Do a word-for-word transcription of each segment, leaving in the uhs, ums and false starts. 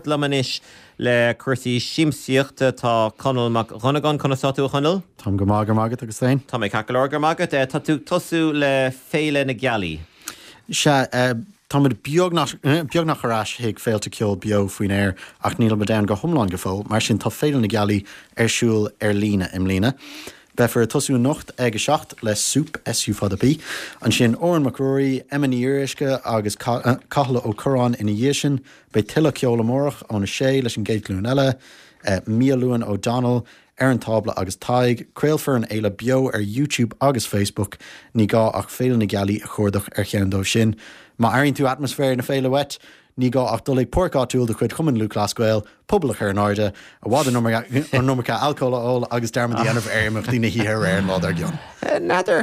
lamanis le cursaí simsíochta tá conal mac Ronagan conasáú chanal. Tá go mágur mágad agus féin. Tá mé cacalágar mágad tá tú tosú le féile na gealaí. Se tá mid beag nach arás hiag féilte ceol bio faoin air ach níl me dain go thomláin go fóil, mar sin tá féile na gealaí arsúil ar lína im lína. Befir tosú nocht ag seacht le súp esú fad a bí. An sin Oran McCrory, Emma Níiriske agus Cahla ó Corán ina dhéisisin, bei tilla ceola mórach ón na sé leis an géadlún eile, Mia Luan O'Donnell, Aaron Tabla agus Taig, Creilfer an éile bio ar YouTube agus Facebook, ní gá ach féile na gealaí a chuirdach ar cheandó sin. Má airíonn tú atmosfér na féile wet, ní gá ach dul ag porcá túil de chuid cuman lú glasgoil, poblach ar an áide, a bhád an nócha alcohol óil agus dermad dhéanamh airmach dtína hí ar an lád ar gion. Nadidir,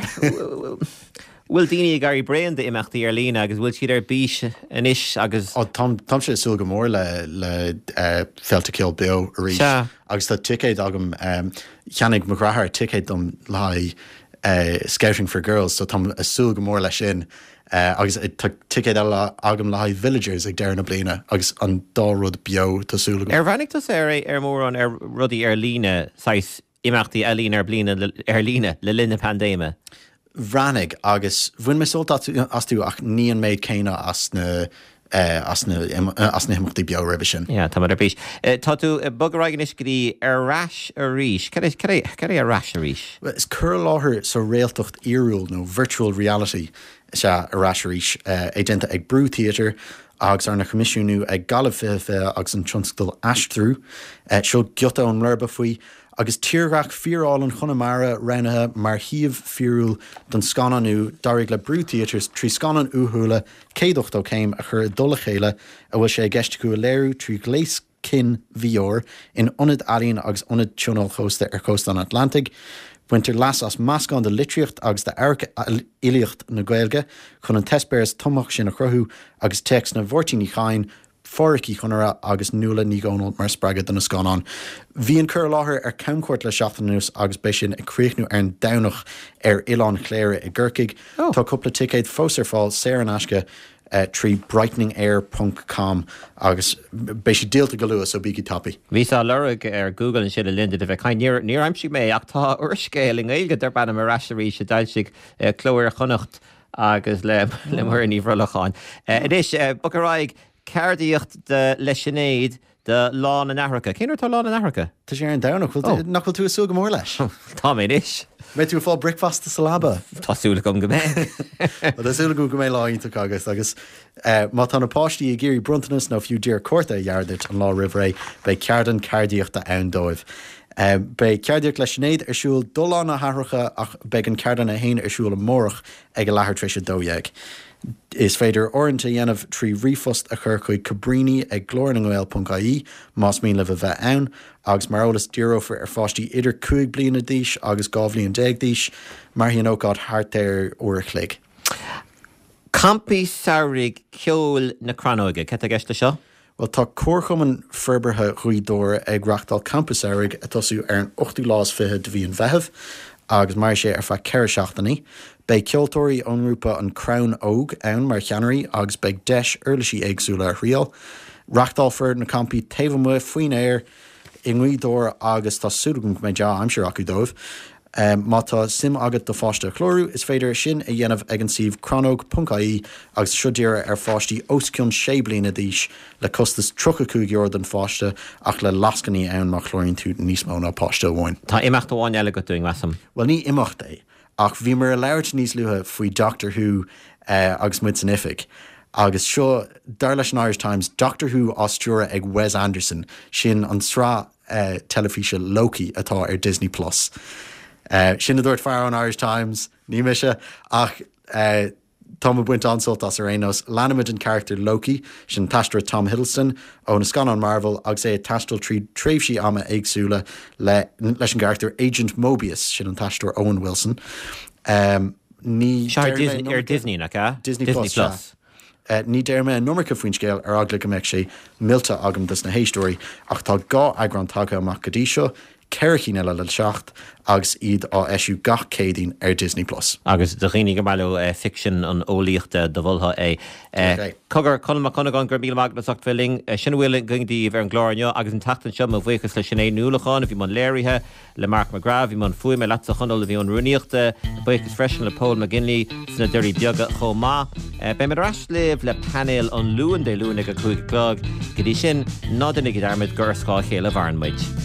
bhfuil daoine garí brean de imachtaí ar lína agus bhfuil siad ar bís inis agus... Tá sé súil go mór le féilte ceol bio a rís. Agus tá ticéid agam cheannig McGrathar ticéid dom le Scouting for Girls, so tá súil go mór leis sin. Uh, agus ticéad eile agam le villagers ag dearna bliana agus an dárud bio tásúla. Ar bhainnig tas ar ar mór an ar rudaí ar lína sais imachtaí a lína ar blina ar lína le linna pandéime. Bhreanig agus bhain me solta as tú ach níon méid céine as na as na himachtaí bio ribe sin. Ja, tá mar ar bís. Tá tú bugaráigen is goí ar rais a rís. Cad é ar rais a rís? Is cur láthair sa réaltocht iarúil nó virtual reality se a rais a rís. É dénta ag Brew Theatre agus ar na comisiúnú ag galibh agus an tionscdal Ashtrú. Seo giota an lurba faoi agus tíorgach fíorál an Chonamara ranathe mar híomh fiúil don scananú darig le Brew Theatres trí scanan úthúla céadocht ó céim a chur dul chéile a bhfuil sé gceistú léirú trí gléis cin bhíor in ionad alíonn agus ionad tiúnal chósta ar cósta an Atlantic. Buintir las as máscán de litríocht agus de airce ilíocht na Gaeilge chun an tespéirs tomach sin a chruthú agus text na bhórtíní chain fóricí chunara agus nula ní gáinol mar spragad don na scanán. Bhí an cur láthair ar camcuirt le seachtainús agus bei sin ag-críochnú ar an damhnach ar Ilan Chléire i Gurcaig. Oh. Tá cúpla ticéid fós ar fáil sé an aisce uh, trí brightening air dot com agus bei sé díalta go luas ó bíí tapí. Bhí á lereg ar Google an siad a linda de bheith cain níor aimsí mé ach tá urscéil in éilge ar banna mar raisií se dailsigh clóir chunacht agus le le mar ní bhrolacháin. It is bucaráig Cardíocht de leisinaid de lán in Africa. Céinar tá lán in Africa? Tá sé an damhnach nach bhfuil tú sú go mór leis. Tá mé is. Mé tú fá bricfast sa labba. Tásúla gom go mé. Tásúla go go mé láínta agus agus má tá na páistí i ggéirí bruntanas nó fiú dír cuarta dheardirt an lá rihré bei ceardan cardíochta ann dóibh. Uh, bei ceardíocht leis snéad arsúil dulán na hathracha ach beag an ceardan a hain arsúil a mórach ag a lethir tríise dóhéag. Is féidir orintanta dhéanamh trí rifost a chur chuig cabríní ag glórinanghil dot I E más míle bh bheith ann agus marolalas dírófar ar fáistí idir cúig bliana díis agus gábhlíon déag díis mar híon ógád háartéir uair chlig. Campí saoirigh ceol na Cranóige, ce a gceiste seo? Well, tá cuarchuman ferberthe chuidóir ag reachtal campus airigh a tosú ar an ochtú lás fithe de bhí an bheitheh agus mar sé ar fa ceir seachtaí. Bei ceoltóirí ónrúpa an Crown Óg ann mar cheanirí agus beag deis urlaisí éagsúla a rial. Reachtalford na campí taobh mu faoin air i nghuidóir agus tá súlagum go méid deá aimseir acu dóibh. Um, má tá sim agat do fáiste chlórú is féidir sin a dhéanamh ag an sih cranóg dot I E agus siúdíire ar fáistí osciún sé bliana díis le costas trocha cúgeor den fáiste ach le lascaní ann má chlóríonn tú níos mó ná páiste bháin. Tá imecht bháin eile go túing wasam. Well, ní imecht é, ach bhí mar a leirt níos luúthe faoi Doctor Who uh, agus muid san ifig. Agus seo dar leis an Irish Times Doctor Who ástúra ag Wes Anderson sin an srá uh, telefíse Loki atá ar Disney Plus. Uh, sin a dúirt fear an Irish Times, ní me se ach uh, Tom buint ansult as arénos lanimid an character Loki sin tastra Tom Hiddleston ó na scan an Marvel agus é tastal trí tréimhsí ama éagsúla le leis an character Agent Mobius sin an tastor Owen Wilson. Um, ní Disney, ar Disney na ca? Disney, Disney Plus. Plus. Uh, ní déirme nómarcha faoin scéil ar agla go meic sé milta agam dus na héistóirí ach tá gá agran take amach godí seo ceircín eile le seacht agus iad á eisiú gach cédín ar Disney Plus. Agus do chinig go bailú uh, fiction an ólíochta do bhultha é. Uh, Cogur chunma chunagan gur bíl magna sacht filling, uh, sin bhfuil gingdí bhar an glóirneo agus an tatan seo a bhuichas le sinné núlachán, a bhí man léirithe le Mark McGrath, bhí man fuim me latsa chunal a bhí an runíochta, bhuichas freisin le Paul McGinley sna deirí beaga chomá. Uh, Be me rasliv le panel an luúan de luúnig a chuig glog, gydí sin nádanig i darmid gur scá chéile bharnmuid.